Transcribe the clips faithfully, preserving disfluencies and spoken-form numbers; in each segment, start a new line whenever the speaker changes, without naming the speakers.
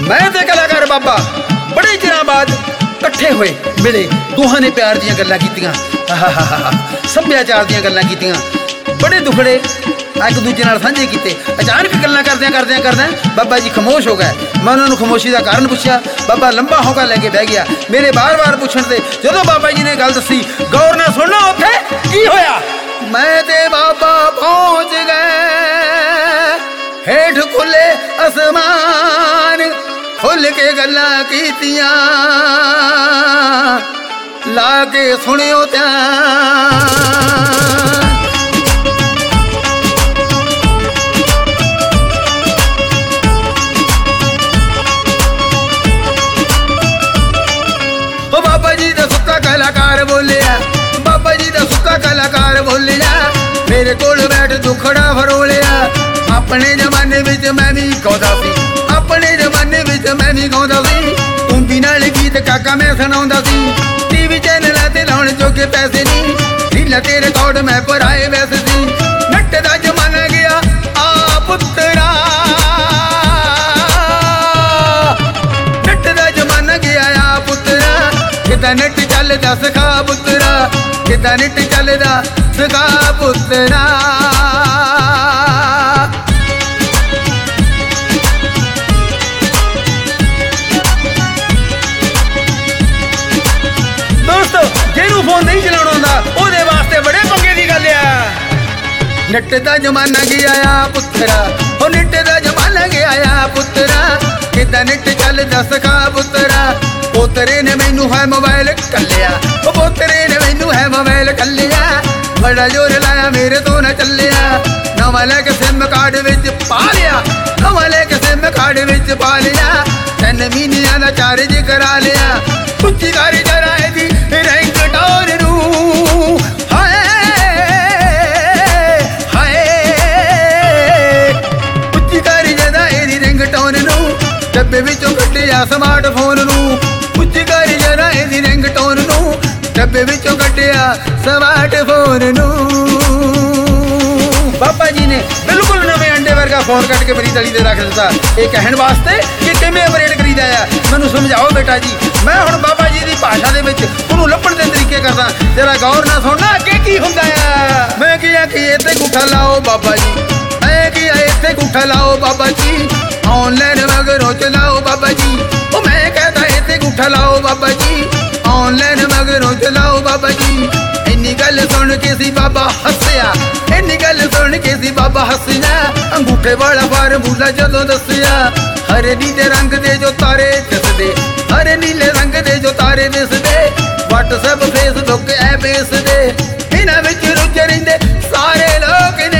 मैं ते कलाकार बाबा बड़े चिरां बाद इकट्ठे होए मिले। दोहां ने प्यार दीयां गल्लां कीतियां, सभ्याचार दीयां गल्लां कीतियां, बड़े दुखड़े एक दूजे नाल साझे कीते। अचानक गल्लां करदियां करदियां करदियां बाबा जी खामोश हो गए। मैं उन्होंने खामोशी का कारण पूछा। बाबा लंबा होका लैके बह गया। मेरे बार बार पूछण ते जदों बाबा जी ने गल दसी, गौर नाल सुनना उत्थे की होया। मैं ते बाबा पहुंच गए हेठ खुले आसमान, खुल के गल्लां कीतियां ला के सुनियो ध्यान। बाबा जी दा सुक्का कलाकार बोलिया, बाबा जी दा सुक्का कलाकार बोलिया। मेरे कोल बैठ दुखड़ा फरोलिया। अपने जमाने विच मैं भी गाउंदा सी, अपने जमाने विच मैं भी गाउंदा सी। कुंभी नाल गीत काका मैं सुणाउंदा सी। टीवी चैनल ते लाउण जोगे पैसे नहीं, रीलां ते रिकॉर्ड मैं भराए वैसे सी। नट दा जमाना गया आ पुत्तरा, नट दा जमाना गया आ पुत्तरा। किदा नट चलदा सखा पुत्तरा, किदा नट चलदा सखा पुत्तरा। दोस्तों जिहनूं फोन नहीं चलाउणा आउंदा ओहदे वास्ते बड़े पंगे दी गल आ। नट दा जमाना गया आ पुत्तरा, ओ नट दा जमाना गया आ पुत्तरा। किदा नट चलदा सखा पुत्तरा। पोतरे ने मैनू है मोबाइल कलिया, ओ पोतरे ने मैनू है मोबाइल कलिया। बड़ा जोर लाया मेरे तो न चलिया। नवा लैके सिम कार्ड विच पा लिया, नवा लैके सिम कार्ड विच पा लिया। तीन महीनियां दा चार्ज करा लिया। उच्ची कर जरा इहदी रैंक टोर नूं, हाय हाय उच्ची कर जरा इहदी रिंग टोन नूं। डब्बे विचों कड्ढिया स्मार्टफोन नूं, उच्ची कर जरा इहदी रिंग टोन नूं। डब्बे विचों कड्ढिया स्मार्टफोन नूं। बाबा जी ने बिल्कुल नवे अंडे वर्गा फोन कट के मेरी तली ते रख दिता। ये कहण वास्ते कि किवें अपडेट करीदा आ। मैनूं समझाओ बेटा जी। मैं हुण बाबा जी दी भाषा दे विच उहनूं लभण दे तरीके करदा। जरा गौर नाल सुणना अगे की हुंदा आ। मैं किहा कि इत्थे गुठा लाओ बाबा जी, मैं किहा इत्थे गुठा लाओ बाबा जी। ऑनलाइन मगरों चलाओ बाबा जी, ओ मैं कहता इत्थे गुठा लाओ बाबा जी। ऑनलाइन मगरों चलाओ बाबा जी। इन्नी गल सुन के सी बाबा हस्सिया, इन्नी गल सुन के सी बाबा हस्सिया। अंगूठे वाला फार्मूला जदों दस्सिया। हरे नीले रंग दे जो तारे दिसदे, हरे नीले रंग दे जो तारे दिसदे। व्हाट्सएप फेसबुक ऐप इसदे, इन्हां विच रुझे रहिंदे सारे लोग ने।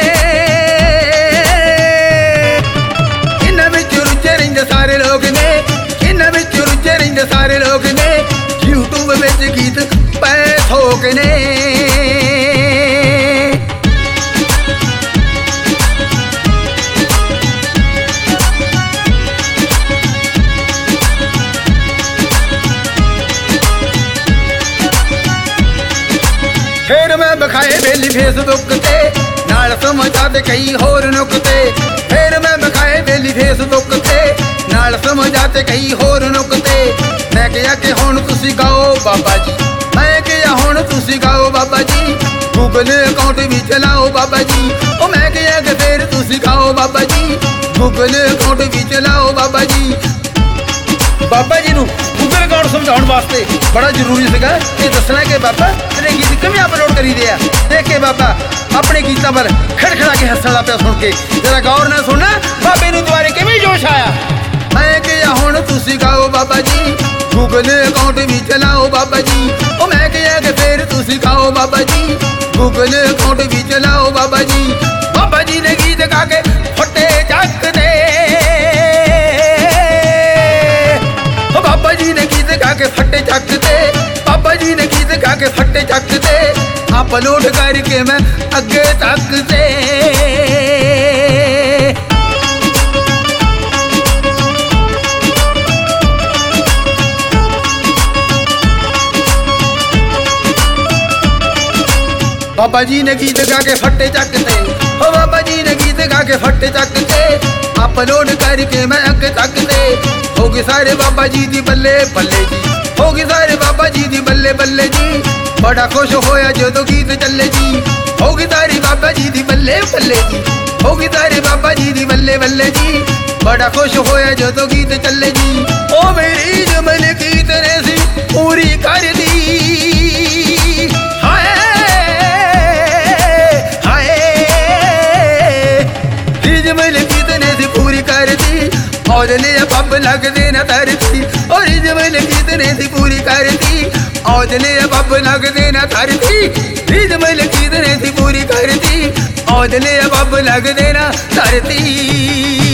इन्हां विच रुझे रहिंदे सारे लोग ने, इन्हां विच रुझे रहिंदे सारे लोग ने। यूट्यूब विच गीत पै थोक ने। फिर मैं बखाए बेली फेसबुक ते नाल समझा ते कई होर नुकते। फिर मैं बखाए बेली फेसबुक ते नाल समझा ते कई होर नुकते। मैं कहा कि हुण तुसीं गाओ बाबा जी, मैं कहा हुण तुसीं गाओ बाबा जी। गूगल अकाउंट भी चलाओ बाबा जी, ओ मैं कहा कि फिर तुसीं गाओ बाबा जी। गूगल अकाउंट भी चलाओ बाबा जी। बाबा जी नूं गूगल अकाउंट समझाउण वास्ते बड़ा जरूरी सीगा ये दसना कि बाबा तेरे गीत किवें अपलोड करी दे आ। देख के बाबा अपने गीतां पर खड़खड़ा के हੱਸਣ ਲੱਗ ਪਿਆ सुन के। जरा गौर नाल सुनना बाबे नूं दुआरे किवें जोश आया। मैं कहा हुण तुसीं गाओ बाबा जी। गूगल अकाउंट भी चलाओ बाबा जी, ओ मैं कहा कि फिर तुसीं गाओ बाबा जी। गूगल अकाउंट भी चलाओ बाबा जी। बाबा जी ने गीत गा के फटे जग दे, बाबा जी ने गीत गा के फटे जग दे। बाबा जी ने गीत गा के फटे जग दे। अपलोड करके मैं अगे तक दे। बाबा जी ने गीत गा के फटे चकते, हो बाबा जी ने गीत दिखा के फट चक के अपलोड करके मैं अग तक ते हो गए सारे बाबा जी दी बल्ले बल्ले जी हो गए सारे बाबा जी दी बल्ले बल्ले जी बड़ा खुश होया जो गीत चले जी हो गए सारे बाबा जी दी बल्ले बल्ले जी हो गए सारे बाबा जी दी बल्ले बल्ले जी बड़ा खुश होया जो गीत चले जी ओ मेरी जमल गीत ने सी पूरी कर दी हाय हाय जमल गीत ने सी पूरी कर दी और ले पब लग देना धरती और जमल गीत ने सी पूरी कर दी और ले पब लग देना धरती जमल गीत ने सी पूरी कर दी और ले पब लग देना धरती